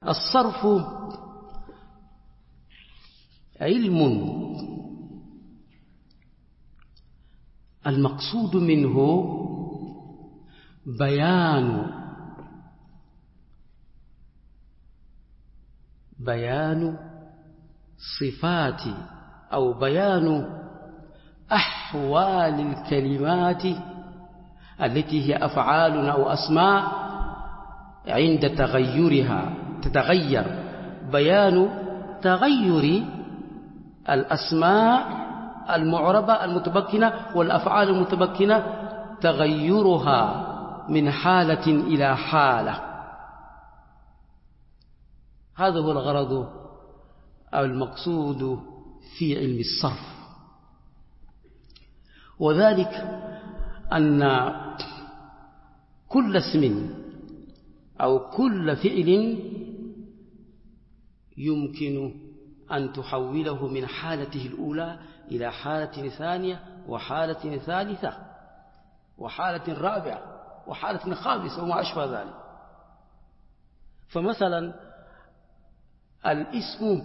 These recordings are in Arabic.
الصرف علم المقصود منه بيان صفات أو بيان أحوال الكلمات التي هي أفعال أو أسماء عند تغيرها تتغير، بيان تغير الأسماء المعربة المتمكنة والأفعال المتمكنة، تغيرها من حالة إلى حالة. هذا هو الغرض أو المقصود في علم الصرف. وذلك أن كل اسم أو كل فعل يمكن أن تحوله من حالته الأولى إلى حالة ثانية وحالة ثالثة وحالة رابعة وحالة خامسة وما أشبه ذلك. فمثلا الاسم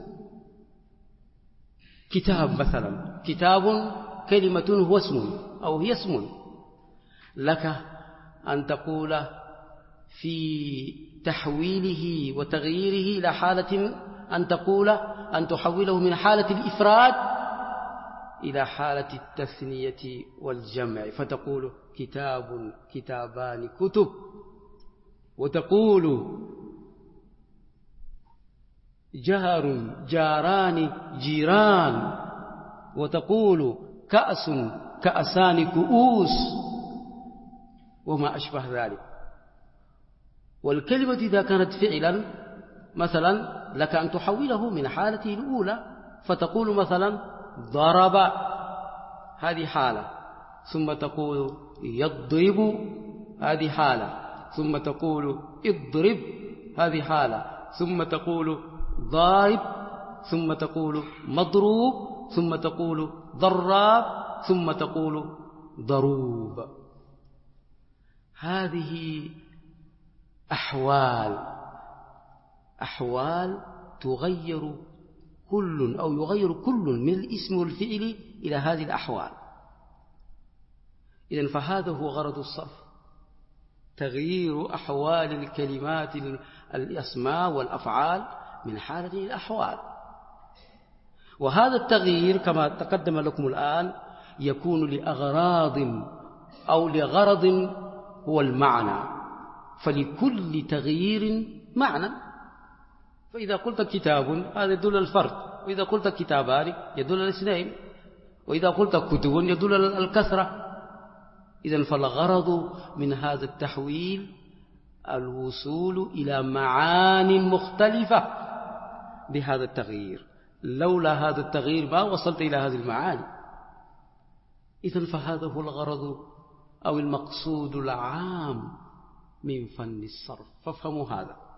كتاب، مثلا كتاب كلمة هو اسم أو هي اسم، لك أن تقول في تحويله وتغييره إلى حالة أن تقول أن تحوله من حالة الإفراد إلى حالة التثنية والجمع، فتقول كتاب كتابان كتب، وتقول جار جاران جيران، وتقول كأس كأسان كؤوس وما أشبه ذلك. والكلمة إذا كانت فعلا مثلا لك أن تحوله من حالته الأولى، فتقول مثلا ضرب، هذه حالة، ثم تقول يضرب، هذه حالة، ثم تقول اضرب، هذه حالة، ثم تقول ضارب، ثم تقول مضروب، ثم تقول ضراب، ثم تقول ضروب. هذه أحوال تغير كل أو يغير كل من الاسم والفعل إلى هذه الأحوال. إذن فهذا هو غرض الصرف، تغيير أحوال الكلمات الأسماء والأفعال من حالة إلى الأحوال. وهذا التغيير كما تقدم لكم الآن يكون لأغراض أو لغرض هو المعنى، فلكل تغيير معنى. فإذا قلت كتاب هذا يدل الفرد، وإذا قلت كتابان يدل الاثنين، وإذا قلت كتب يدل الكثرة. إذن فالغرض من هذا التحويل الوصول إلى معان مختلفة بهذا التغيير، لولا هذا التغيير ما وصلت إلى هذه المعاني. إذن فهذا هو الغرض أو المقصود العام من فن الصرف، فافهموا هذا.